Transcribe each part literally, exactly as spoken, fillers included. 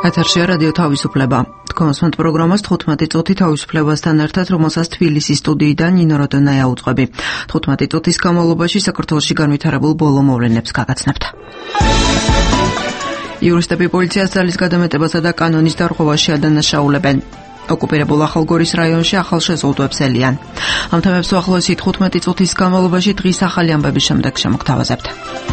ეთერშია რადიო თავისუფლება. კონსვენტ პროგრამას თხუთმეტი წუთი თავისუფლებასთან ერთად, რომელსაც თბილისის სტუდიიდან ნინო როდონაია უძღვები. თხუთმეტი წუთის განმავლობაში საქართველოში განვითარებულ ბოლო მოვლენებს გაგაცნობთ. იურისტები პოლიციას ძალის გადამეტებასა და კანონის დარღვევაში ადანაშაულებენ. ოკუპირებულ ახალგორის რაიონში ახალშეზღუდვებს ელიან. ამ თემებს უახლოესი თხუთმეტი წუთის განმავლობაში დღის ახალი ამბების შემდეგ შემოგთავაზებთ.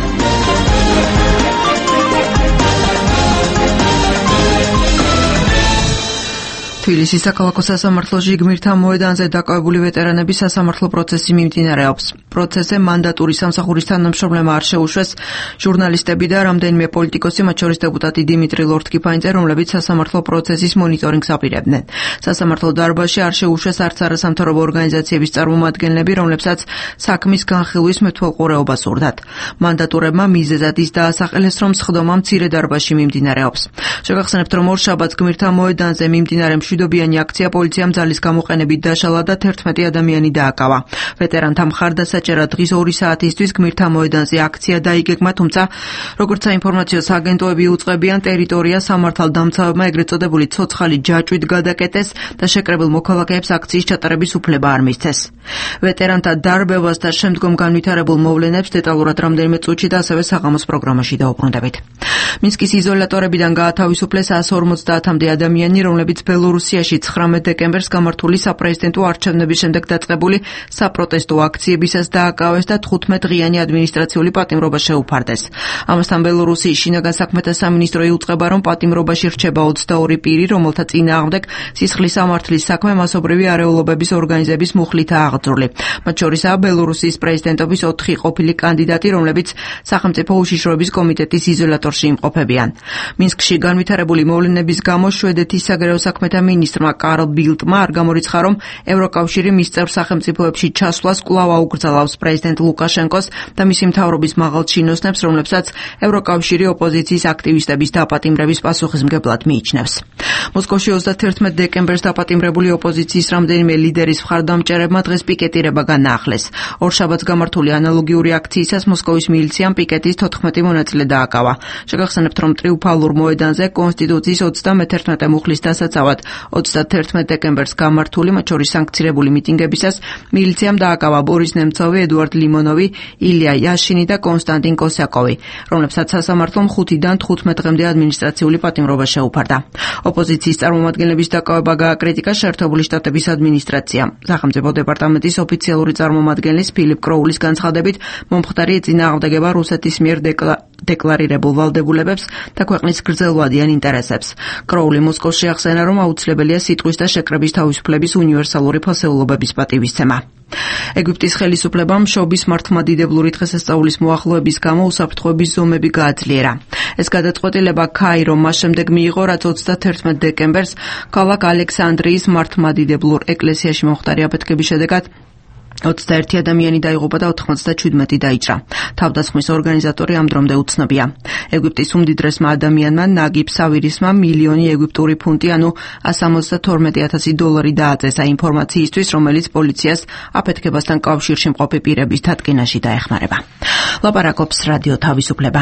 თბილისის საქალაქო სასამართლოში გმირთა მოედანზე დაკავებული ვეტერანების სასამართლო პროცესი მიმდინარეობს. პროცესზე მანდატური სამსახურის თანამშრომლებმა არ შეუშვეს ჟურნალისტები და რამდენიმე პოლიტიკოსი, მათ შორის დეპუტატი დიმიტრი ლორთქიფანიძე, რომლებიც სასამართლო პროცესის მონიტორინგს აპირებდნენ. სასამართლო დარბაზში არ შეუშვეს არც არასამთავრობო ორგანიზაციების წარმომადგენლები, რომლებსაც საქმის განხილვის მეთვალყურეობა სურდათ. მანდატურებმა მიზეზად ის დაასახელეს, რომ სხდომა მცირე დარბაზში მიმდინარეობს. შეგახსენებთ, რომ ორშაბათს გმირთა მოედანზე მიმდინარე მშვიდობიანი აქცია პოლიციამ ძალის გამოყენებით დაშალა და თერთმეტი ადამიანი დააკავა. ვეტერანთა მხარდასაჭერად დღის ორი საათისთვის გმირთა მოედანზე აქცია დაიგეგმა, თუმცა როგორც საინფორმაციო აგენტოები უწყებიან, ტერიტორია სამართალდამცავებმა ეგრეთ წოდებული ცოცხალი ჯაჭვით გადაკეტეს და შეკრებილ მოქალაქეებს აქციის ჩატარების უფლება არ მისცეს. ვეტერანთა დარბევას და შემდგომ განვითარებულ მოვლენებს დეტალურად რამდენიმე წუთში და ასევე საღამოს პროგრამაში დაუბრუნდებით. მინსკის იზოლატორებიდან გაათავისუფლეს ასი ორმოცდაათამდე ადამიანი, რომლებიც ბელორუსიაში ცხრამეტ დეკემბერს გამართული საპრეზიდენტო არჩევნების შემდეგ დაწყებული საპროტესტო აქციებისას დააკავეს და თხუთმეტ დღიანი ადმინისტრაციული პატიმრობა შეუფარდეს. ამასთან ბელორუსიის შინაგან საქმეთა სამინისტრო იუწყება, რომ პატიმრობაში რჩება ოცდაორი პირი, რომელთა წინააღმდეგ სისხლის სამართლის საქმე მასობრივი არეულობების ორგანიზების მუხლითაა აღძრული. მათ შორისაა ბელორუსიის პრეზიდენტობის ოთხი ყოფილი კანდიდატი, რომლებიც სახელმწიფო უშიშროების კომიტეტის იზოლატორში იმყოფებიან. მინსკში განვითარებული მოვლენების გამო შვედეთის საგარეო საქმეთა მინისტრმა კარლ ბილდმა არ გამორიცხა, რომ ევროკავშირი მის წევრ სახელმწიფოებში ჩასვლას კვლავ აუკრძალავს პრეზიდენტ ლუკაშენკოს და მისი მთავრობის მაღალ ჩინოსნებს, რომლებსაც ევროკავშირი ოპოზიციის აქტივისტების დაპატიმრების პასუხისმგებლად მიიჩნევს. მოსკოვში ოცდათერთმეტ დეკემბერს დაპატიმრებული ოპოზიციის რამდენიმე ლიდერის მხარდამჭერებმა დღეს პიკეტირება განაახლეს. ორშაბათს გამართული ანალოგიური აქციისას მოსკოვის მილიციამ პიკეტის თოთხმეტი მონაწილე დააკავა. შეგახსენებთ, რომ ტრიუმფალურ მოედანზე კონსტიტუციის ოცდამეთერთმეტე მუხლის დასაცავად ოცდათერთმეტ დეკემბერს გამართული, მათ შორის სანქცირებული მიტინგებისას მილიციამ დააკავა ბორის ნემცოვი, ედუარდ ლიმონოვი, ილია იაშინი და კონსტანტინ კოსაკოვი, რომლებსაც სასამართლომ ხუთიდან თხუთმეტ დღემდე ადმინისტრაციული პატიმრობა შეუფარდა. ოპოზიციის წარმომადგენლების დაკავება გააკრიტიკა შეერთებული შტატების ადმინისტრაციამ. სახელმწიფო დეპარტამენტის ოფიციალური წარმომადგენლის ფილიპ კროულის განცხადებით, მომხდარი ეწინააღმდეგება რუსეთის მიერ დეკლარირებულ ვალდებულებებს და ქვეყნის გრძელვადიან ინტერესებს. კროული მოსკოვში ახსენა, რომ აუცილებელია სიტყვის და შეკრების თავისუფლების უნივერსალური ფასეულობების პატივისცემა. ეგვიპტის ხელისუფლებამ შობის მართლმადიდებლური დღესასწაულის მოახლოების გამო უსაფრთხოების ზომები გააძლიერა. ეს გადაწყვეტილება ქაირომ მას შემდეგ მიიღო, რაც ოცდათერთმეტ დეკემბერს ქალაქ ალექსანდრიის მართლმადიდებლურ ეკლესიაში მომხდარი აფეთქების შედეგად ოცდაერთი ადამიანი დაიღუპა და ოთხმოცდაჩვიდმეტი დაიჭრა. თავდასხმის ორგანიზატორი ამ დრომდე უცნობია. ეგვიპტის უმდიდრესმა ადამიანმა ნაგიბ სავირისმა მილიონი ეგვიპტური ფუნტი, ანუ ასი hundred seventy-two thousand დოლარი დააწესა ინფორმაციისთვის, რომელიც პოლიციას აფეთქებასთან კავშირში მყოფი პირების დადგენაში დაეხმარება. ლაპარაკობს რადიო თავისუფლება.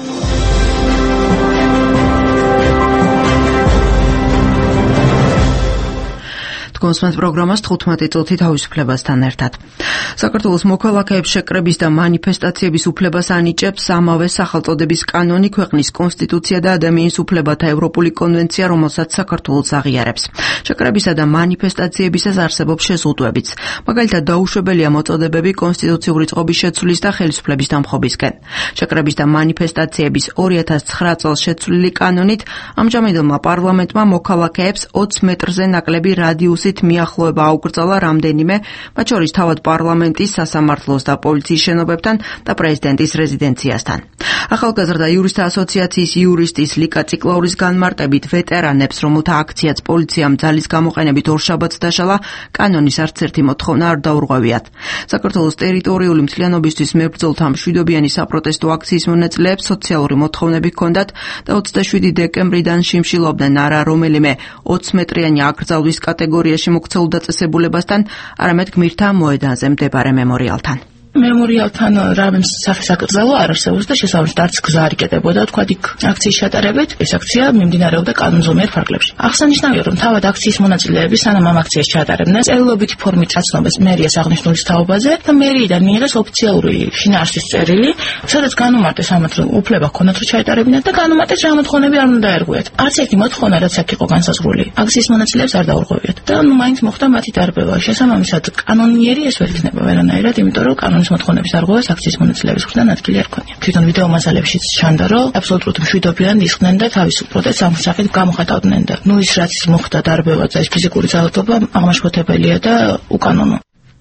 კონსვენტ პროგრამას თხუთმეტი წუთი თავისუფლებასთან ერთად. საქართველოს მოქალაქეებს შეკრების და მანიფესტაციების უფლებას ანიჭებს ამავე სახელწოდების კანონი, ქვეყნის კონსტიტუცია და ადამიანის უფლებათა ევროპული კონვენცია, რომელსაც საქართველოს აღიარებს. შეკრებისა და მანიფესტაციებისას არსებობს შეზღუდვებიც. მაგალითად, დაუშვებელია მოწოდებები კონსტიტუციური წყობის შეცვლის და ხელისუფლების დამხობისკენ. შეკრების და მანიფესტაციების ორი ათას ცხრა წელს შეცვლილი კანონით ამჟამინდელმა პარლამენტმა მოქალაქეებს ოცი მეტრზე ნაკლები რადიუსი მიახლოება აუკრძალა რამდენიმე, მათ შორის თავად პარლამენტის, სასამართლოს და პოლიციის შენობებთან და პრეზიდენტის რეზიდენციასთან. ახალგაზრდა იურისტთა ასოციაციის იურისტის ლიკა ციკლაურის განმარტებით, ვეტერანებს, რომელთა აქციაც პოლიციამ ძალის გამოყენებით ორშაბათს დაშალა, კანონის არც ერთი მოთხოვნა არ დაურღვევიათ. საქართველოს ტერიტორიული მთლიანობისთვის მებრძოლთა მშვიდობიანი საპროტესტო აქციის მონაწილეებს სოციალური მოთხოვნები ჰქონდათ და ოცდაშვიდი დეკემბრიდან შიმშილობდნენ არა რომელიმე ოცი მეტრიანი აკრძალვის კატეგორიაში მოქცეულ დაწესებულებასთან, არამედ გმირთა მოედანზე მდებარე მემორიალთან. მემორიალთან რამე სახისაგრძელო არ არსებობს და შესაბამისად არც გზა არ იკეტებოდა თქვა იქ აქციის ჩატარებით. ეს აქცია მიმდინარეობდა კანონზომიერ ფარგლებში. აღსანიშნავია, რომ თავად აქციის მონაწილეები სანამ ამ აქციას ჩაატარებდნენ, წერილობითი ფორმით აცნობეს მერიას აღნიშნული თაობაზე და მერიიდან მიიღეს ოფიციალური შინაარსის წერილი, სადაც განუმარტეს ამათ რომ უფლება ჰქონდათ რომ ჩაეტარებინათ და განუმარტეს რა მოთხოვნები არ უნდა დაერღვიათ. არც ერთი მოთხოვნა რაც აქ იყო განსაზღვრული, აქციის მონაწილეებს არ დაურღვევიათ. და ნუ მაინც მოხდა მათი დარბევა. შესაბამისად, კანონიერი ეს ვერ იქნება ვერანაირად, იმიტომ რომ კანონის მოთხოვნების დარღვევას აქციის მონაწილეების მხრიდან ადგილი არ ქონია. თვითონ ვიდეო მასალებშიც ჩანდა, რომ აბსოლუტურად მშვიდობიან ისხდნენ და თავის პროტესტს ამ სახით გამოხატავდნენ და ნუ ის რაც მოხდა დარბევა და ეს ფიზიკური ძალადობა აღმაშფოთებელია და უკანონო.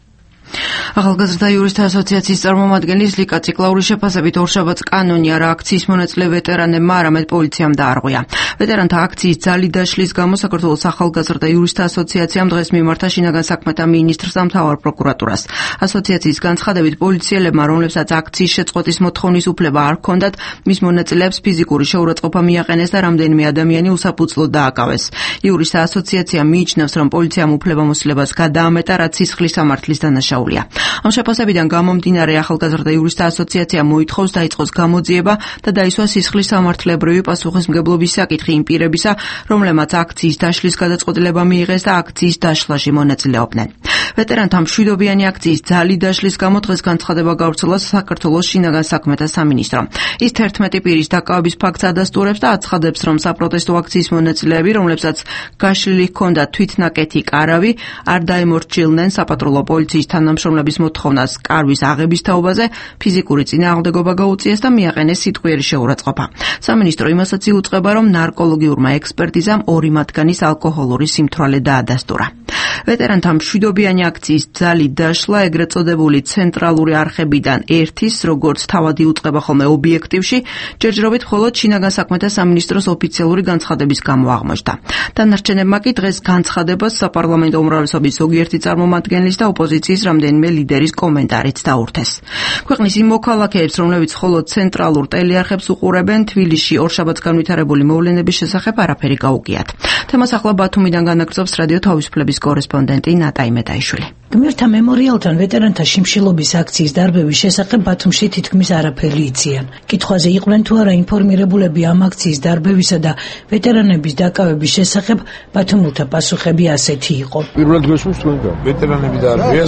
ახალგაზრდა იურისტთა ასოციაციის წარმომადგენლის ლიკა ციკლაურის შეფასებით ორშაბათს კანონი არა აქციის მონაწილე ვეტერანებმა, არამედ პოლიციამ დაარღვია. ვეტერანთა აქციის ძალი დაშლის გამო საქართველოს ახალგაზრდა იურისტთა ასოციაციამ დღეს მიმართა შინაგან საქმეთა მინისტრს და მთავარ პროკურატურას. ასოციაციის განცხადებით პოლიციელებმა, რომლებსაც აქციის შეწყვეტის მოთხოვნის უფლება არ ჰქონდათ, მის მონაწილეებს ფიზიკური შეურაცხყოფა მიაყენეს და რამდენიმე ადამიანი უსაფუძვლოდ დააკავეს. იურისტთა ასოციაცია მიიჩნევს, რომ პოლიციამ უფლებამოსილებას გადაამეტა, რაც სისხლის სამართლის დანაშაულია. ამ შეფასებიდან გამომდინარე ახალგაზრდა იურისტთა ასოციაცია მოითხოვს დაიწყოს გამოძიება და დაისვას სისხლის სამართლებრივი პასუხისმგებლობის საკითხი იმ პირებისა, რომლებმაც აქციის დაშლის გადაწყვეტილება მიიღეს და აქციის დაშლაში მონაწილეობდნენ. ვეტერანთა მშვიდობიანი აქციის ძალი დაშლის გამო დღეს განცხადება გავრცელა საქართველოს შინაგან საქმეთა სამინისტრომ. ის თერთმეტი პირის დაკავების ფაქტს ადასტურებს და აცხადებს, რომ საპროტესტო აქციის მონაწილეები, რომლებსაც გაშლილი ჰქონდათ თვითნაკეთი კარავი, არ დაემორჩილნენ საპატრულო პოლიციის თანამშრომლების მოთხოვნას კარვის აღების თაობაზე, ფიზიკური წინააღმდეგობა გაუწიეს და მიაყენეს სიტყვიერი შეურაცხყოფა. სამინისტრო იმასაც იუწყება, რომ ნარკოლოგიურმა ექსპერტიზამ ორი მათგანის ალკოჰოლური სიმთვრალე დაადასტურა. ვეტერანთა მშვიდობიანი აქციის ძალი დაშლა ეგრეთ წოდებული ცენტრალური არხებიდან ერთის, როგორც თავად იუწყება ხოლმე ობიექტივში, ჯერჯერობით მხოლოდ შინაგან საქმეთა სამინისტროს ოფიციალური განცხადების გამო აღმოჩნდა. დანარჩენებმა კი დღეს განცხადებას საპარლამენტო უმრავლესობის ზოგიერთი წარმომადგენლის და ოპოზიციის რამდენიმე ლიდერის კომენტარით დაურთეს. ქვეყნის იმ მოქალაქეებს, რომლებიც მხოლოდ ცენტრალურ ტელეარხებს უყურებენ, თბილისში ორშაბათს განვითარებული მოვლენების შესახებ არაფერი გაუგიათ. თემას ახლა ბათუმიდან განაგრძობს რადიო თავისუფლების კორესპონდენტი ნატა იმედაიშვილი. გმირთა მემორიალთან ვეტერანთა შიმშილობის აქციის დარბევის შესახებ ბათუმში თითქმის არაფერი იციან. კითხვაზე იყვნენ თუ არა ინფორმირებულები ამ აქციის დარბევისა და ვეტერანების დაკავების შესახებ, ბათუმელთა პასუხები ასეთი იყო. პირველად გვესმის თქვენგან ვეტერანები დარბევა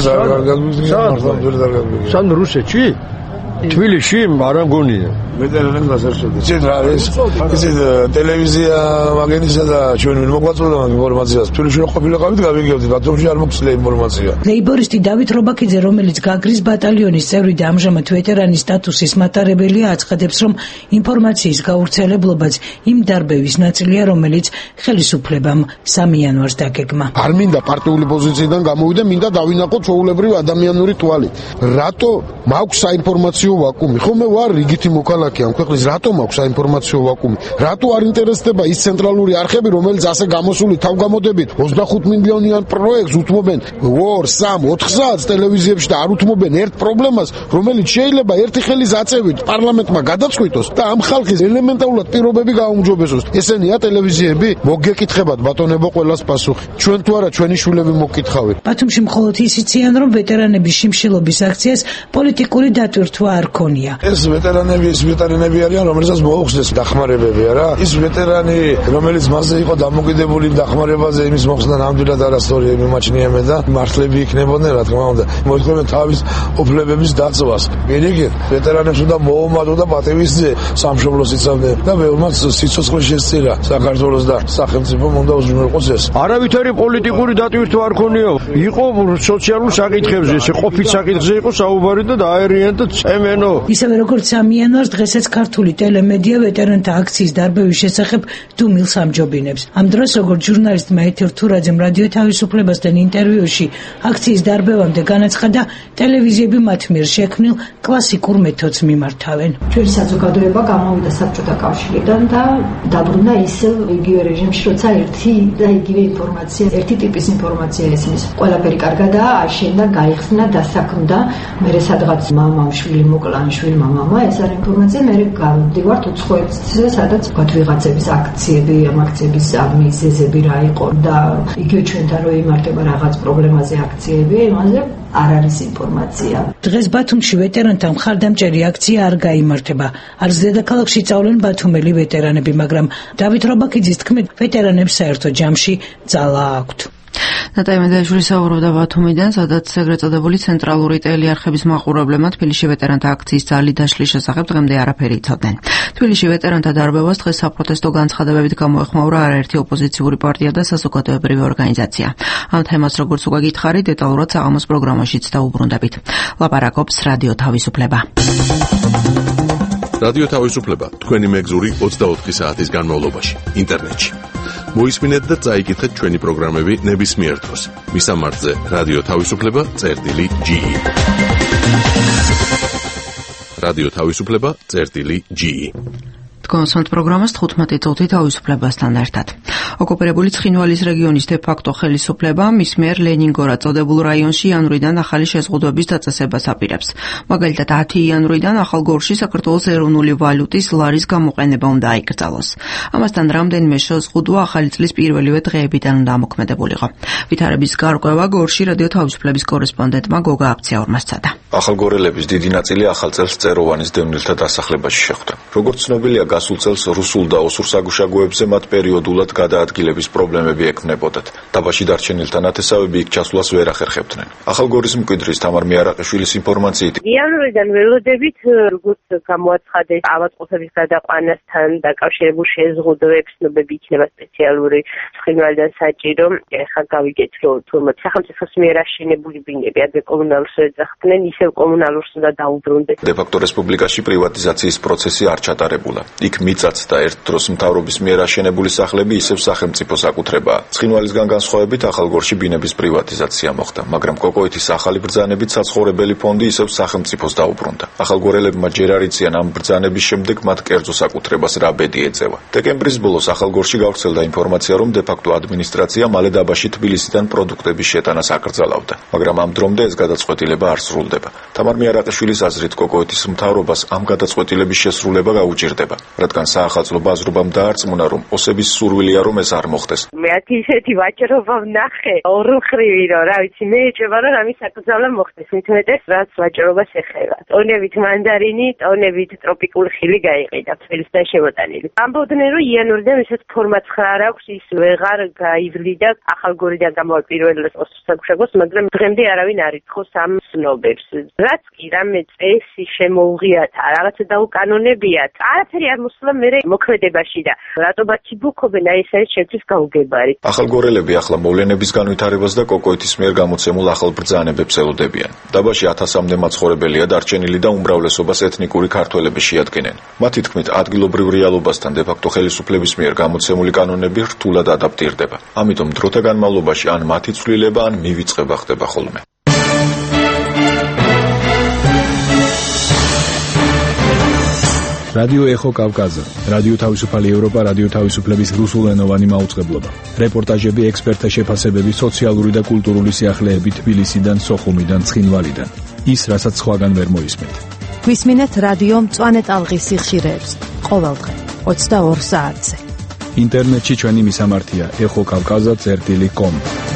სამ რუსეთში? თბილისში არა მგონია. ვეტერანები გასარსებდა. ცით რა არის? იცით ტელევიზია მაგენისა და ჩვენ მოგვაწოდა ინფორმაციას. თბილისში რო ყოფილიყავით, გავიგებთ, ბათუმში არ მოგვცლია ინფორმაცია. ლეიბორისტი დავით რობაქიძე, რომელიც გაგრის ბატალიონის წევრი და ამჟამად ვეტერანის სტატუსის მატარებელია, აცხადებს, რომ ინფორმაციის გავრცელებლობაც იმ დარბევის ნაწილია, რომელიც ხელისუფლებამ სამი იანვარს დაგეგმა. არ მინდა პარტიული პოზიციიდან გამოვიდე, მინდა დავინახო ჩვეულებრივი ადამიანური თვალით. რატო მაქვს საინფორმაციო ვაკუუმი? ხომ მე ვარ რიგითი მოქალაქე ამ ქვეყნის, რატო მაქვს საინფორმაციო ვაკუუმი? რატო არ ინტერესდება ის ცენტრალური არხები, რომელიც ასე გამოსული თავგამოდებით ოცდახუთ მილიონიან პროექტს უთმობენ ორ, სამ, ოთხ საათს ტელევიზიებში და არ უთმობენ ერთ პრობლემას, რომელიც შეიძლება ერთი ხელის აწევით პარლამენტმა გადაწყვიტოს და ამ ხალხის ელემენტარულად პირობები გააუმჯობესოს. ესენია ტელევიზიები? მოგეკითხებათ ბატონებო ყველას პასუხი. ჩვენ თუ არა ჩვენი შვილები მოგკითხავით. ბათუმში მხოლოდ ის იციან, რომ ვეტერანების შიმშილობის აქციას პოლიტიკური დატვირთვა არ ქონია. ეს ვეტერანები, ის ვეტერანები არიან, რომელსაც მოუხსნეს დახმარებები, არა? ის ვეტერანი, რომელიც მასზე იყო დამოკიდებული დახმარებაზე, იმის მოხსნა ნამდვილად არასწორი მიმაჩნია მე და მართლები იქნებოდნენ, რა თქმა უნდა. მოითხოვენ თავის უფლებების დაცვას. მერიგეთ, ვეტერანებს უნდა მოუმატო და პატივისცე სამშობლოს იცავდნენ და მეურმაც სიცოცხლე შესწირა საქართველოს და სახელმწიფომ უნდა უზრუნველყოს ეს. არავითარი პოლიტიკური დატვირთვა არ ქონია. იყო სოციალურ საკითხებზე, ეს ყოფილი საკითხზე იყო საუბარი და დაერიან და წემენო. ისევე როგორც სამი იანვარს დღესაც ქართული ტელემედია ვეტერანთა აქციის დარბევის შესახებ დუმილს ამჯობინებს. ამ დროს როგორც ჟურნალისტმა ეთერ თურაძემ რადიო თავისუფლებასთან ინტერვიუში აქციის დარბევამდე განაცხადა, ტელევიზიები მათ მიერ შექმნილ კლასიკურ მეთოდს მიმართავენ. ჩვენი საზოგადოება გამოვიდა საბჭოთა კავშირიდან და დაბრუნდა ისევ იგივე რეჟიმში, როცა ერთი და იგივე ინფორმაცია, ერთი ტიპის ინფორმაცია ესმის. ყველაფერი კარგადაა, აშენდა, გაიხსნა, დასაქმდა, მერე სადღაც მამამ შვილი მოკლა, შვილმა მამა, ეს არ ინფორმაცია მომენტზე მე გავდივართ უცხოეთზე, სადაც ვთქვათ ვიღაცების აქციები, ამ აქციების მიზეზები რა იყო და იგივე ჩვენთან რო იმართება რაღაც პრობლემაზე აქციები, იმაზე არ არის ინფორმაცია. დღეს ბათუმში ვეტერანთა მხარდამჭერი აქცია არ გაიმართება. არც დედაქალაქში წავლენ ბათუმელი ვეტერანები, მაგრამ დავით რობაქიძის თქმით, ვეტერანებს საერთო ჯამში ძალა აქვთ. ნატაი მედაიშვილი საუბრობდა ბათუმიდან, სადაც ეგრეთ წოდებული ცენტრალური ტელეარხების მაყურებლებმა თბილისში ვეტერანთა აქციის ძალით დაშლის შესახებ დღემდე არაფერი იცოდნენ. თბილისში ვეტერანთა დარბევას დღეს საპროტესტო განცხადებებით გამოეხმაურა არაერთი ოპოზიციური პარტია და საზოგადოებრივი ორგანიზაცია. ამ თემას როგორც უკვე გითხარი, დეტალურად საღამოს პროგრამაშიც დაუბრუნდებით. ლაპარაკობს რადიო თავისუფლება. რადიო თავისუფლება თქვენი მეგზური ოცდაოთხი საათის განმავლობაში ინტერნეტში. მოისმინეთ და წაიკითხეთ ჩვენი პროგრამები ნებისმიერ დროს. მისამართზე რადიო თავისუფლება წერტილი ჯი ი. რადიო თავისუფლება წერტილი ჯი ი. კონსულტ პროგრამას თხუთმეტი წუთი თავისუფლებასთან ერთად. ოკუპირებული ცხინვალის რეგიონის დე-ფაქტო ხელისუფლება მის მიერ ლენინგორად წოდებულ რაიონში იანვრიდან ახალი შეზღუდვების დაწესებას აპირებს. მაგალითად, ათი იანვრიდან ახალ გორში საქართველოს ეროვნული ვალუტის ლარის გამოყენება უნდა აიკრძალოს. ამასთან რამდენიმე შეზღუდვა ახალი წლის პირველივე დღეებიდან უნდა ამოქმედებულიყო. ვითარების გარკვევა გორში რადიო თავისუფლების კორესპონდენტმა გოგა აფციაურმა სცადა. ახალგორელების დიდი ნაწილი ახალ წელს წეროვანის დევნილთა დასახლებაში შეხვდა. როგორც ცნობილია, გასულ წელს რუსულ და ოსურ საგუშაგოებზე მათ პერიოდულად გადაადგილების პრობლემები ექმნებოდათ. დაბაში დარჩენილთა ნათესავები იქ ჩასვლას ვერ ახერხებდნენ. ახალგორის მკვიდრის თამარ მიარაყიშვილის ინფორმაციით, იანვრიდან ველოდებით, როგორც გამოაცხადეს ავადმყოფების გადაყვანასთან დაკავშირებულ შეზღუდვებს, ნობები იქნება სპეციალური ცხინვალიდან საჭირო. ეხლა გავიგეთ, რომ თუმცა სახელმწიფოს მიერ აშენებული ბინები ადრე კომუნალურს ეძახდნენ, ისევ კომუნალურს უნდა დაუბრუნდეს. დე-ფაქტო რესპუბლიკაში პრივატიზაციის პროცესი არ ჩატარებულა. იქ მიწაც და ერთ დროს მთავრობის მიერ აშენებული სახლები ისევ სახელმწიფოს აკუთრებაა. ცხინვალისგან განსხვავებით ახალგორში ბინების პრივატიზაცია მოხდა, მაგრამ კოკოეთის ახალი ბრძანებით საცხოვრებელი ფონდი ისევ სახელმწიფოს დაუბრუნდა. ახალგორელებმა ჯერ არ იციან ამ ბრძანების შემდეგ მათ კერძო საკუთრებას რა ბედი ეწევა. დეკემბრის ბოლოს ახალგორში გავრცელდა ინფორმაცია, რომ დე-ფაქტო ადმინისტრაცია მალე დაბაში თბილისიდან პროდუქტების შეტანას აკრძალავდა, მაგრამ ამ დრომდე ეს გადაწყვეტილება არ სრულდება. თამარ მიარაყიშვილის აზრით, კოკოეთის მთავრობას ამ გადაწყვეტილების შესრულება გაუჭირდება, რადგან საახალწლო ბაზრობამ დაარწმუნა, რომ ოსების სურვილია, რომ ეს არ მოხდეს. მე ისეთი ვაჭრობა ვნახე, ორმხრივი რომ რა ვიცი, მე ეჭება რომ ამის აკრძალვა მოხდეს, მithumetes რაც ვაჭრობას ეხება. ტონებით მანდარინი, ტონებით ტროპიკული ხილი გაიყიდა თბილისთან შემოტანილი. ამბობდნენ, რომ იანვრიდან ისეთ ფორმაც ხარ აქვს, ის ვეღარ გაივლიდა ახალგორიდან გამოვარ პირველ საგუშაგოს, მაგრამ დღემდე არავინ არ ითხოვს ამ ცნობებს. რაც კი რამე წესი შემოუღიათ, რაღაცა დაუკანონებიათ, არაფერი არ მოსულა მერე მოქმედებაში და რატომაც იბუქობენ, აი ეს არის ჩემთვის გაუგებარი. ახალგორელები ახლა მოვლენების განვითარებას და კოკოეთის მიერ გამოცემულ ახალ ბრძანებებს ელოდებიან. დაბაში ათასამდე მაცხოვრებელია დარჩენილი და უმრავლესობას ეთნიკური ქართველები შეადგენენ. მათი თქმით, ადგილობრივ რეალობასთან დე-ფაქტო ხელისუფლების მიერ გამოცემული კანონები რთულად ადაპტირდება. ამიტომ დროთა განმავლობაში ან მათი ცვლილება, ან მივიწყება ხდება ხოლმე. რადიო ეხო კავკაზა, რადიო თავისუფალი ევროპა, რადიო თავისუფლების რუსულენოვანი მაუწყებლობა. რეპორტაჟები, ექსპერტთა შეფასებები, სოციალური და კულტურული სიახლეები თბილისიდან, სოხუმიდან, ცხინვალიდან. ის, რასაც სხვაგან ვერ მოისმენთ. გვისმინეთ რადიო მწვანე ტალღის სიხშირეებს ყოველდღე ოცდაორ საათზე. ინტერნეტში ჩვენი მისამართია ეხო კავკაზა წერტილი კომ.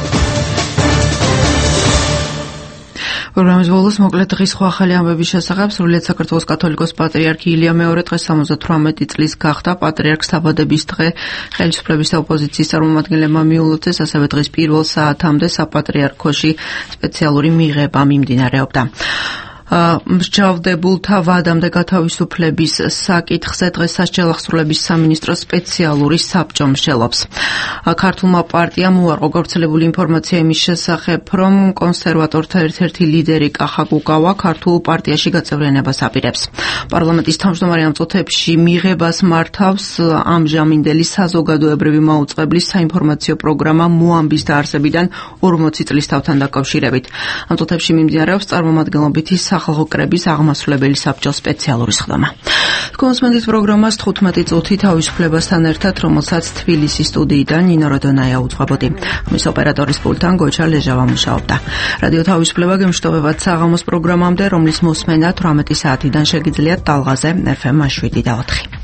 პროგრამის ბოლოს მოკლედ დღის სხვა ახალი ამბების შესახებ. სრულიად საქართველოს კათოლიკოს პატრიარქი ილია მეორე დღეს სამოცდათვრამეტი წლის გახდა. პატრიარქს დაბადების დღე ხელისუფლების და ოპოზიციის წარმომადგენლებმა მიულოცეს, ასევე დღის პირველ საათამდე საპატრიარქოში სპეციალური მიღება მიმდინარეობდა. მსჯავრდებულთა ვადამდე გათავისუფლების საკითხზე დღეს სასჯელახსრულების სამინისტროს სპეციალური საბჭო მსჯელობს. ქართულმა პარტიამ უარყო გავრცელებული ინფორმაცია იმის შესახებ, რომ კონსერვატორთა ერთ-ერთი ლიდერი კახა კუკავა ქართულ პარტიაში გაწევრიანებას აპირებს. პარლამენტის თავმჯდომარე ამ წუთებში მიღებას მართავს ამჟამინდელი საზოგადოებრივი მაუწყებლის საინფორმაციო პროგრამა მოამბის დაარსებიდან ორმოცი წლის თავთან დაკავშირებით. ამ წუთებში მიმდინარეობს წარმომადგენლობითი სახალხო კრების აღმასრულებელი საბჭოს სპეციალური სხდომა. კონსმენდის პროგრამას თხუთმეტი წუთი თავისუფლებასთან ერთად, რომელსაც თბილისის სტუდიიდან ნინო როდონაია უძღვებოდი. მის ოპერატორის პულტთან გოჩა ლეჟავა მუშაობდა. რადიო თავისუფლება გემშვიდობებად საღამოს პროგრამამდე, რომლის მოსმენა თვრამეტი საათიდან შეგიძლიათ ტალღაზე ეფ ემ შვიდი და ოთხი.